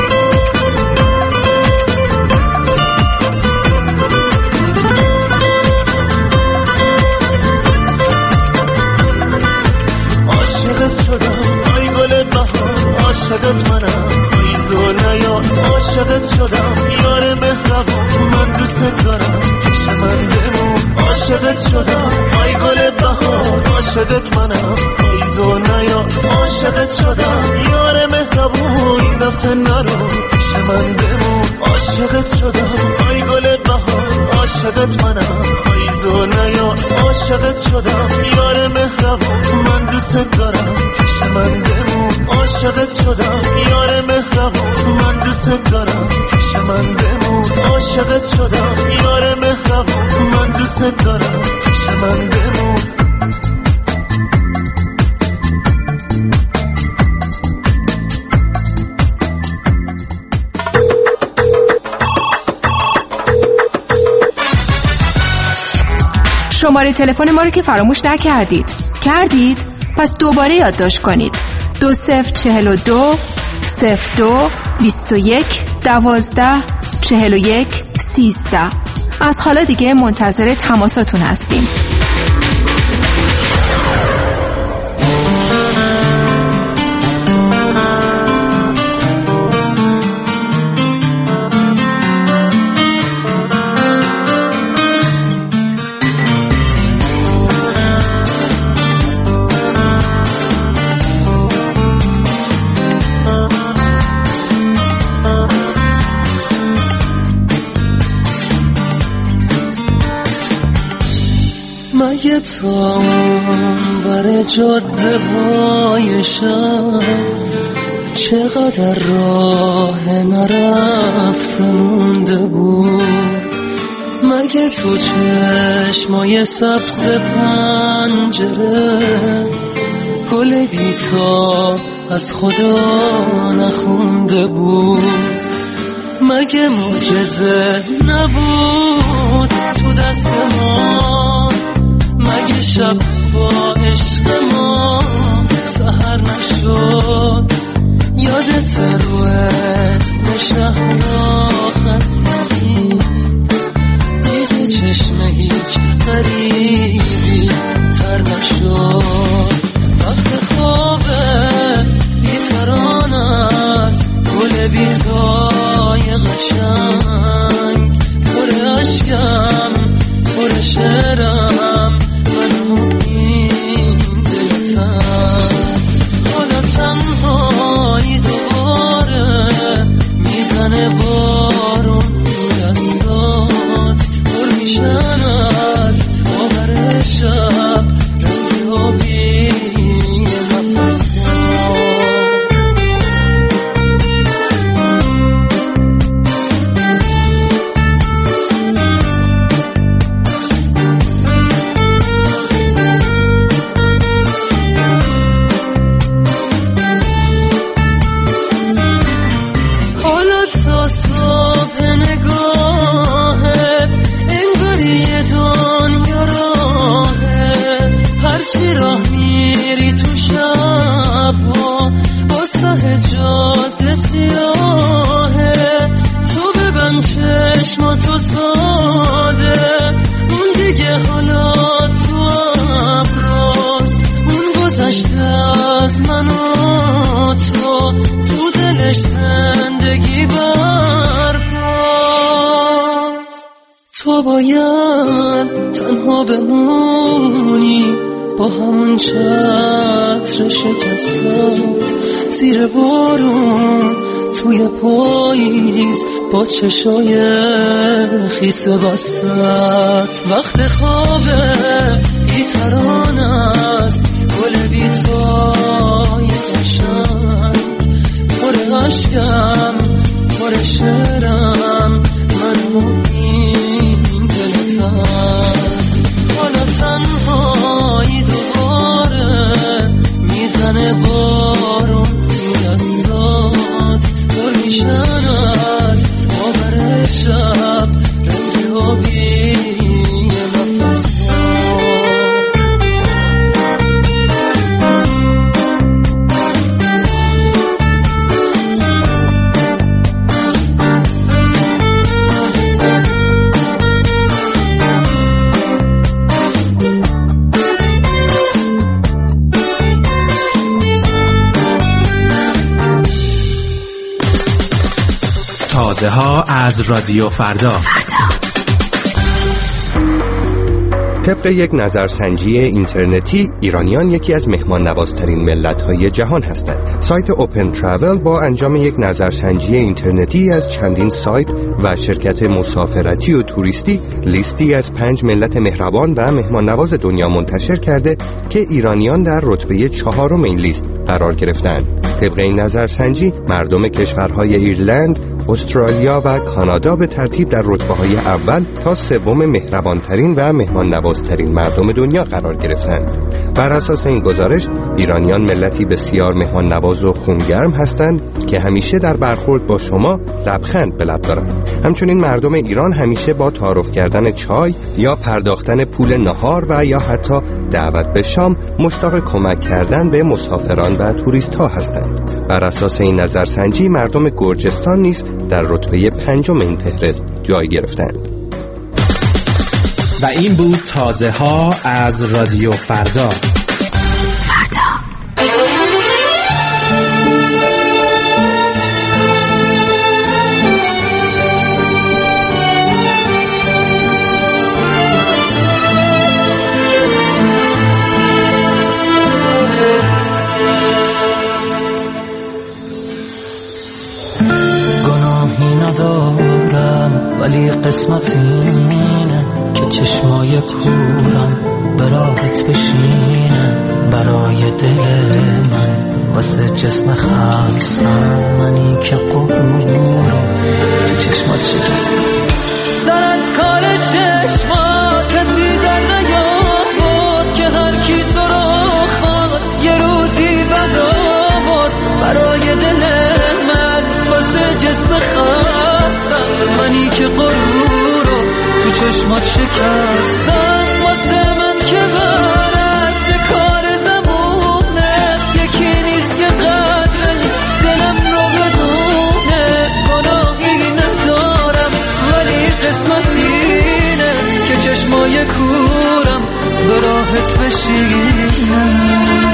عاشقت شدم آی گل بهار، عاشقت منم پاییز و نیا، عاشقت شدم یار مهربون، من دوست دارم پیش من بمون. عاشقت شدم آی گل بهار، عاشقت منم پاییز و نیا، عاشقت شدم یار مهربون، این دفعه نرو پیش من بمون. عاشقت شدم آی گل بهار، عاشقت منم پاییز و نیا، عاشقت شدم یار مهربون، من دوست دارم پیش من بمون. عاشقت شدم یار مهربون، من دوست دارم پیش من بمون. عاشقت شدم یار مهربون، من دوست دارم پیش من بمون. شماره تلفن ما رو که فراموش نکردید. کردید؟ پس دوباره یادداشت کنید. دو صفر چهل و دو صفر دو بیست و یک دوازده چهل و یک سیزده. از حالا دیگه منتظر تماساتون هستیم. مگه تا بر جاده های شب چقدر راه نرفته مونده بود؟ مگه تو چشمای سبز پنجره گل بیتا از خدا نخونده بود؟ مگه معجزه نبود تو دست ما؟ مگه شب با عشق ما سحر نشد؟ یادت رو اسم شهر خطی دیگه چشم هیچ غریبی تر نشد؟ وقت خوابه بیتران است گل بیتای قشنگ، پر عشقم پر شعرم منو این دلتن. حالا تنهایی دوباره میزنه بارون دستات، پر میشن از آور شب رنگ آبی نفس چی راه میری تو شبها واسه جاده سیاهه؟ تو ببند چشماتو ساده، اون دیگه حالا تو ابراست، اون گذشته از من و تو، تو دلش زندگی برپاست. تو باید تنها بمونی با همون چتر شکستت زیر بارون توی پاییز با چشای خیس بستت. وقت خوابه بیتران است گل بیتای قشنگ، پر عشقم پر شعرم منو این دلتن. حالا تنهایی دوباره میزنه بارون دستات، پر میشن از آور شب رنگ آبی نفس تازه ها از رادیو فردا. طبق یک نظرسنجی اینترنتی، ایرانیان یکی از مهمان نوازترین ملت‌های جهان هستند. سایت اوپن تراول با انجام یک نظرسنجی اینترنتی از چندین سایت و شرکت مسافرتی و توریستی لیستی از پنج ملت مهربان و مهمان نواز دنیا منتشر کرده که ایرانیان در رتبه چهارم این لیست قرار گرفتند. طبق این نظرسنجی مردم کشورهای ایرلند، استرالیا و کانادا به ترتیب در رتبه‌های اول تا سوم مهربانترین و مهمان نوازترین مردم دنیا قرار گرفتند. بر اساس این گزارش، ایرانیان ملتی بسیار مهمان نواز و خونگرم هستند که همیشه در برخورد با شما لبخند به لب دارند. همچنین مردم ایران همیشه با تعارف کردن چای یا پرداختن پول نهار و یا حتی دعوت به شام مشتاق کمک کردن به مسافران و توریست ها هستند. بر اساس این نظرسنجی مردم گرجستان نیز در رتبه پنجم این فهرست جای گرفتند. و این بود تازه ها از رادیو فردا. گناهی ندارم ولی قسمت اینه که چشمای کورم به راحت بشینم برای دل من، واسه جسم خستم منی که قبور رو تو چشمات شکستم. سر از کار چشمات کسی در نیاورد که هر کی تو رو خواست یه روزی بد آورد. برای دل من واسه جسم خستم منی که غرور رو تو چشمات شکستم. واسه من که برعکس کار زمونه، یکی نیست که قدر دلم رو بدونه. گناهی ندارم ولی قسمت اینه که چشمای کورم به راحت بشینم.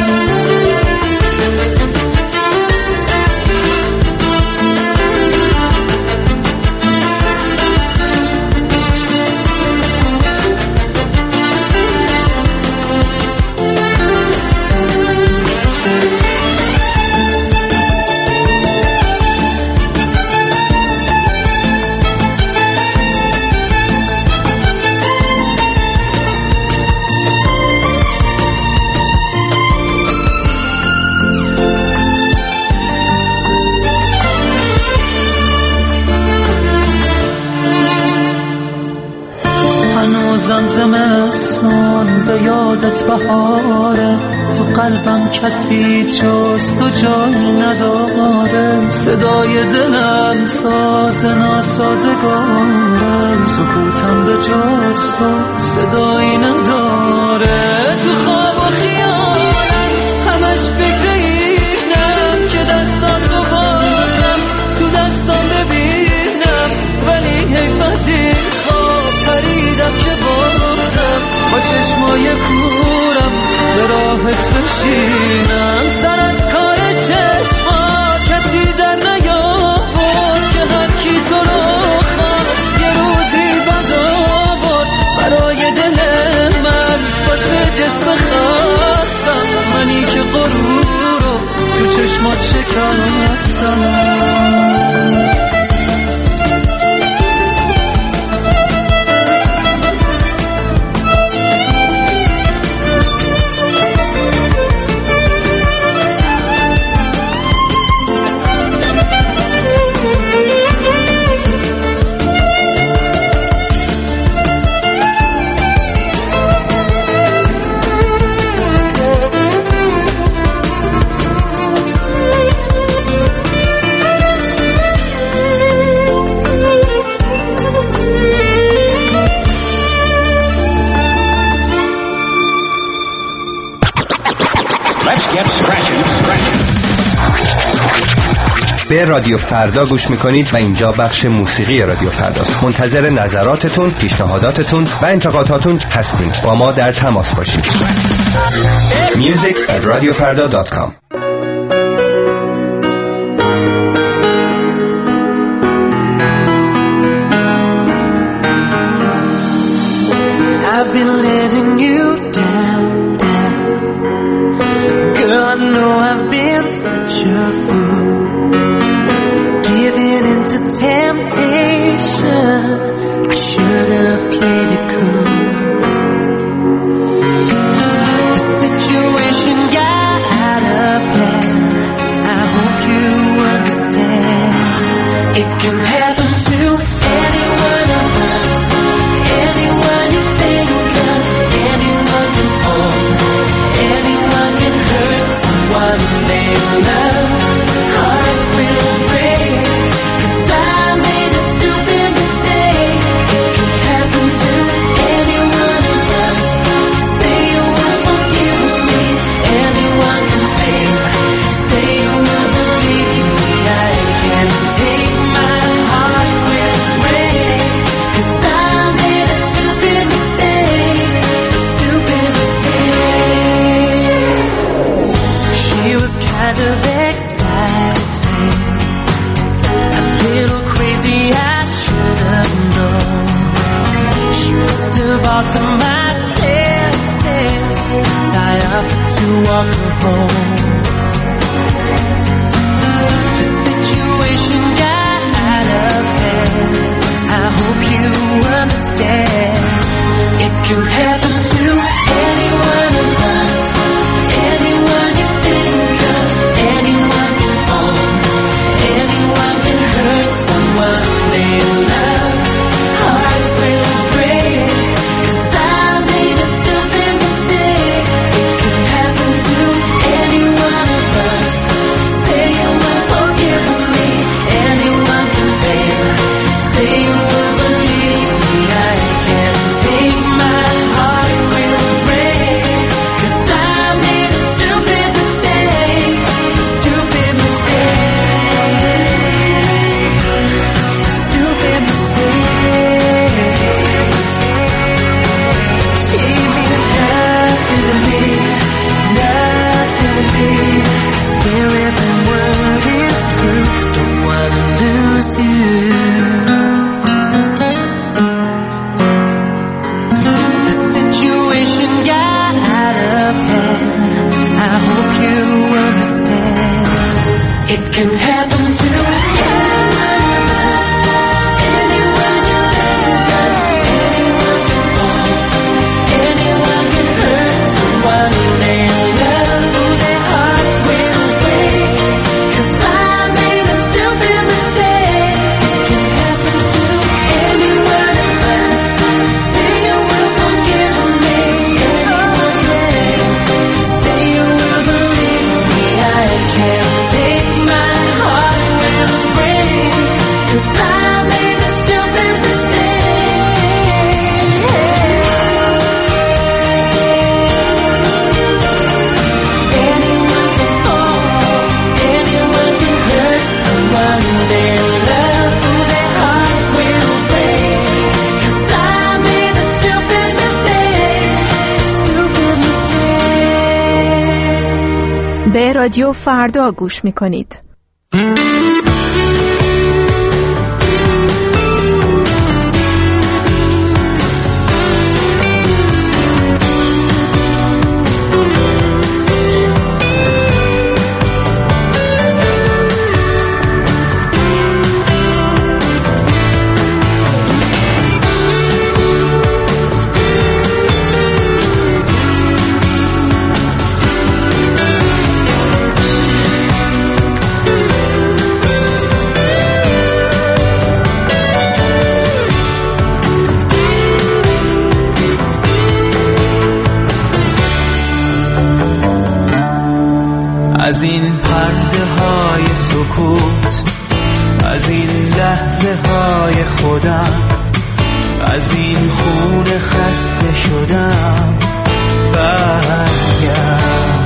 زمستان به یادت بهاره، تو قلبم کسی جز تو جای نداره. صدای دلم ساز ناسازگاره، سکوتم به جز تو صدایی نداره. تو خواب و خیالم همش فکر اینم که دستاتو بازم تو دستام ببینم، ولی حیف از این خواب پریدم که بازم با چشمای کورم به راحت بشینم. سر از کار چشمات کسی در نیاورد که هر کی تو رو خواست یه روزی بد آورد. برای دل من واسه جسم خستم منی که غرور رو تو چشمات شکستم. به رادیو فردا گوش میکنید و اینجا بخش موسیقی رادیو فرداست. منتظر نظراتتون، پیشنهاداتتون و انتقاداتتون هستیم. با ما در تماس باشید. music at radio farda dot com. I've been letting you down, down. Girl, I know I've been such a fool. Giving into temptation, I should have played it cool. The situation got out of hand, I hope you understand. It can happen to any one of us, anyone you think of, anyone can fall, anyone can hurt someone they love. Hearts will break. Of exciting, a little crazy, I should have known. She must have altered my senses as I offered to walk her home. The situation got out of hand, I hope you understand. It can happen to anyone. It can happen to anyone you love, anyone can fall, anyone can hurt someone they love, their hearts will break. 'Cause I made a stupid mistake. It can happen to anyone of us. Say you will forgive me, anyone can. Say you will believe me, I can't take my heart will break. 'Cause I made a stupid mistake. Anyone can fall, anyone can hurt someone they love, their hearts will break. 'Cause I made a stupid mistake, stupid mistake. به رادیو فردا گوش میکنید. از این پرده های سکوت، از این لحظه های خودم، از این خون خسته شدم، برگرد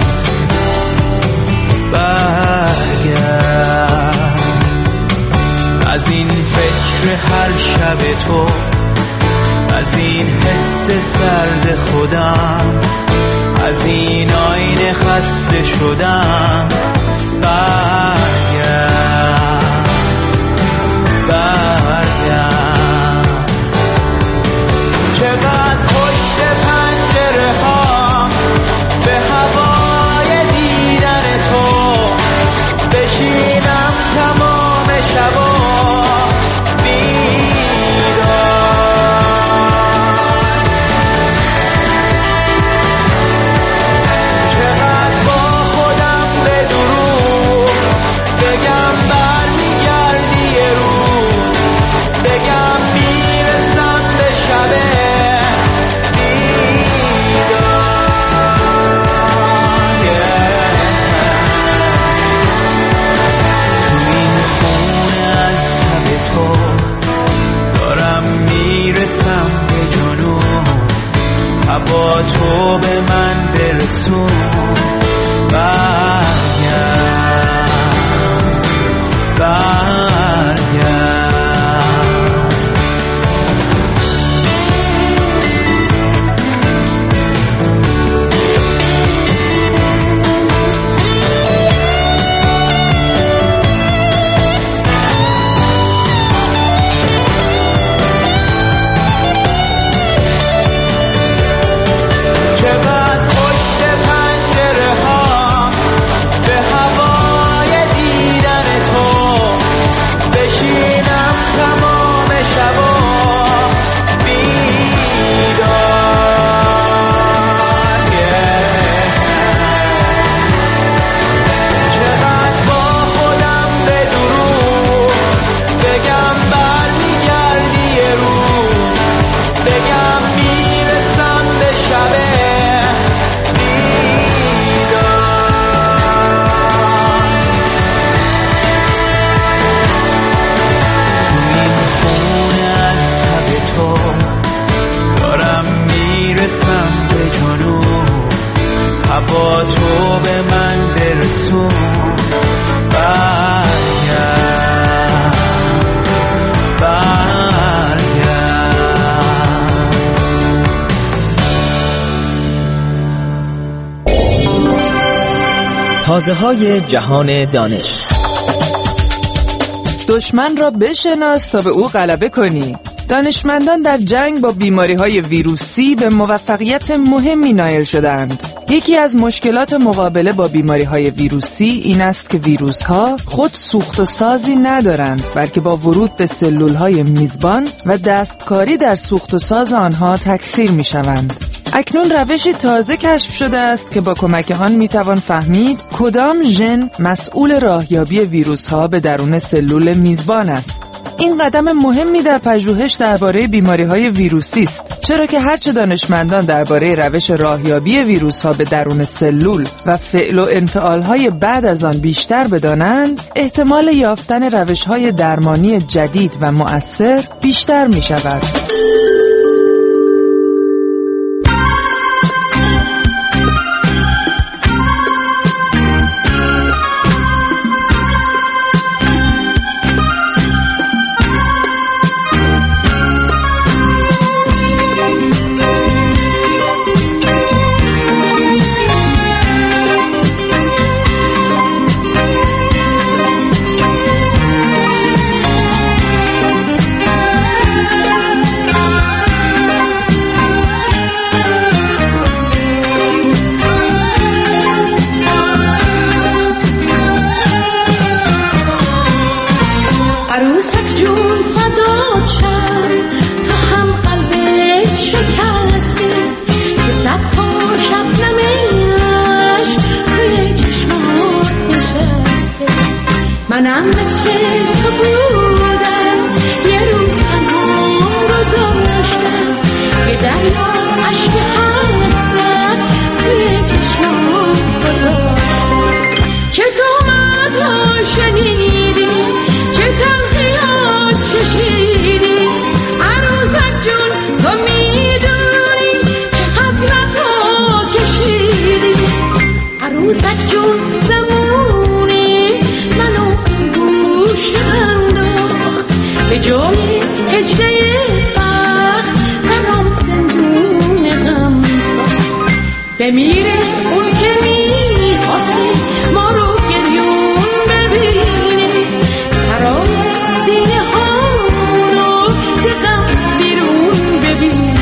برگرد از این فکر هر شب تو، از این حس سرد خودم، از این آینه خسته شدم، برگرد برگرد. چقدر پشت پنجره ها به هوای دیدن تو بشینم تمام شبا با تو به من برسون، برگرد برگرد. با تو به من برسون، برگرد برگرد. تازه های جهان دانش. دشمن را بشناس تا به او غلبه کنی. دانشمندان در جنگ با بیماری‌های ویروسی به موفقیت مهمی نائل شدند. یکی از مشکلات مقابله با بیماری‌های ویروسی این است که ویروس‌ها خود سوخت و سازی ندارند، بلکه با ورود به سلول‌های میزبان و دستکاری در سوخت و ساز آنها تکثیر می‌شوند. اکنون روشی تازه کشف شده است که با کمک آن میتوان فهمید کدام ژن مسئول راهیابی ویروس‌ها به درون سلول میزبان است. این قدم مهمی در پژوهش درباره بیماری‌های ویروسی است، چرا که هرچه دانشمندان درباره روش راهیابی ویروس‌ها به درون سلول و فعل و انفعال‌های بعد از آن بیشتر بدانند، احتمال یافتن روش‌های درمانی جدید و مؤثر بیشتر می‌شود. منم مثل تو بودم، یه روز تنها گذاشتم، یه دریا عشق حسرت توی چشمات گذاشتم. چه تومت‌ها شنیدی، چه تلخیات چشیدی، عروسک جون تو میدونی چه حسرت‌ها کشیدی. عروسک جون زمونی منو به جای هجده بخت برام زندون غم ساخت. بمیره اون که میخواستی ما رو گریون ببینه، سرای سینه ها رو ز غم بیرون ببینه.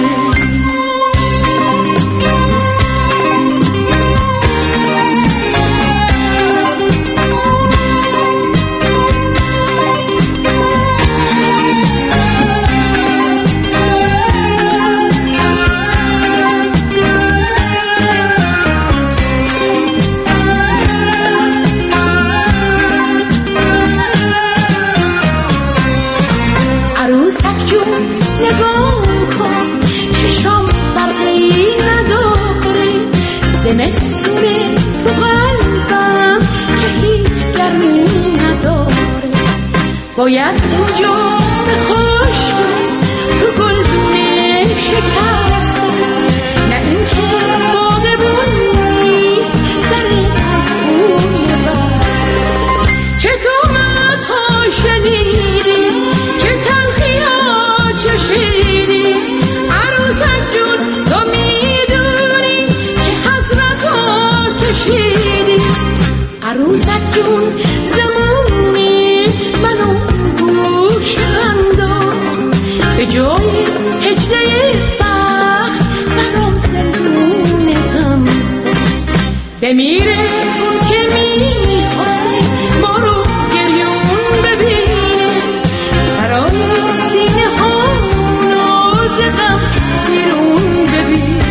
زمستونه تو قلبم که هیچ گرمی نداره، باید اینجا خوش کنی تو گلدونه شکسته، نه این که باغبون نیست در خونه بسته. چه تومت‌ها شنیدی، چه تلخی‌ها چشیدی، عروسک جون تو میدونی چه حسرت‌ها کشیدی. عروسک جون زمونی منو گوش انداخت، به جای هجده بخت برام زندون غم ساخت. بمیره اون که میخواسته ما رو گریون ببینه، سرای سینه ها رو ز غم بیرون ببینه.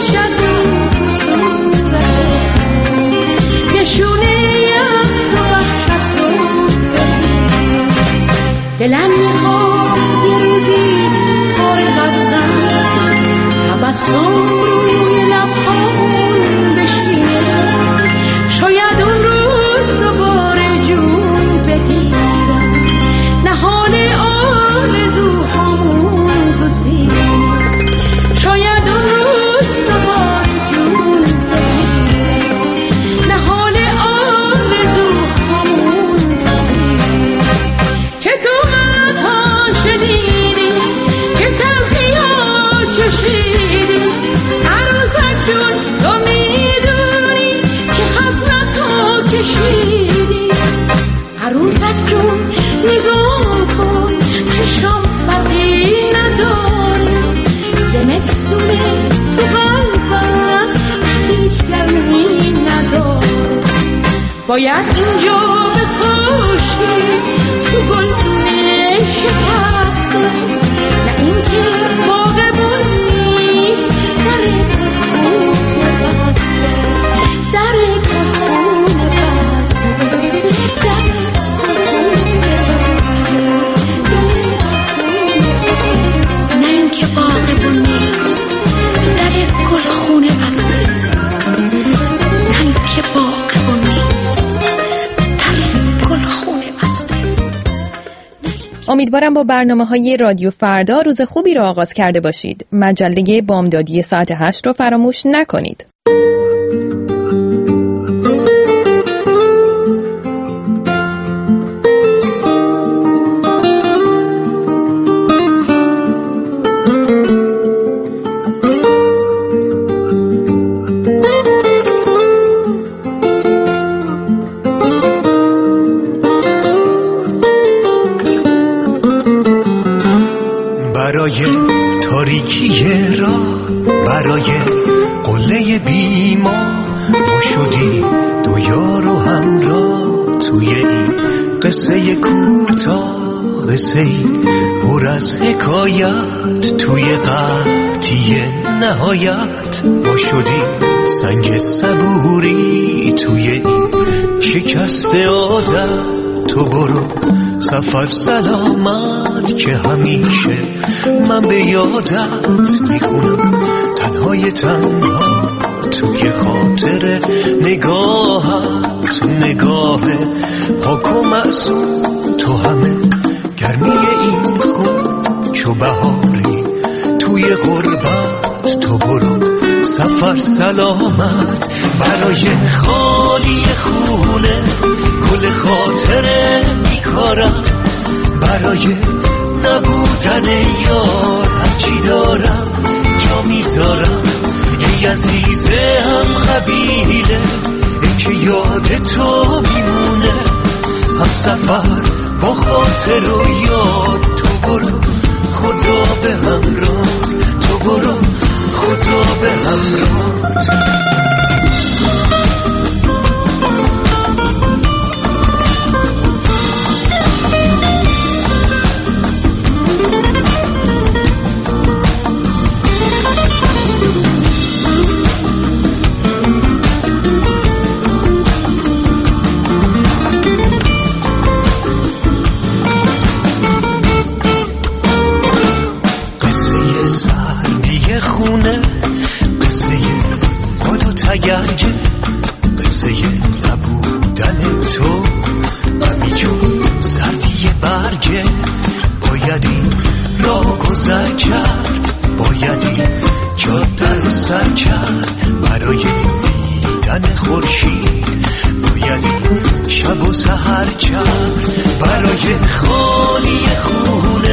پیش از او صورت نشونه یأس و وحشت رو ببین. دلم میخواد یه روزی فارغ از غم تبسم روی لبهام بشینه، شاید اون روز دوباره جون بگیرم نهال آرزوهامون تو سینه، شاید اون روز دوباره جون بگیرم نهال آرزوهامون تو سینه. که تو مدها شنیدی که تلخی‌ها چشیدی، عروسک جون تو میدونی که حسرت‌ها کشیدی. عروسک جون نگاه کن چشام فرقی نداره، زمستونه تو قلبم هیچ گرمی نداره. باید اینجا به خشکی تو گلدونه شکسته، نه اینکه باغبون نیست در خونه بسته، در خونه بسته، در نه اینکه باغبون نیست در گلخونه بسته، نه اینکه باغبون نیست در گلخونه بسته. امیدوارم با برنامه‌های رادیو فردا روز خوبی رو آغاز کرده باشید. مجله بامدادی ساعت هشت رو فراموش نکنید. برای تاریکی راه، برای قله بیما، ما شدیم دو یار و همراه توی این قصه کوتاه، قصه ای پر از حکایت توی قحطی نهایت. ما شدیم سنگ صبوری توی این شکست عادت. تو برو سفر سلامت که همیشه من به یادت میخونم، تنهای تنها توی خاطر نگاهت، تو نگاه پاک و معصوم، تو همه گرمی این خون چو بهاری توی غربت. تو برو سفر سلامت برای خالی خونه، گل خاطر بیکارم، برای نبودن یار هرچی دارم جا میذارم. ای عزیزه هم قبیله، ای که یاد تو میمونه، هم سفر با خاطر و یاد. تو برو خدا به همراه، تو برو خدا به همراه. قصه نبودن تو همینجور سردی برگه، باید این را گذر کرد، باید این جاده رو سر کرد برای دیدن خورشید، باید این شب و سحر کرد برای خالی خون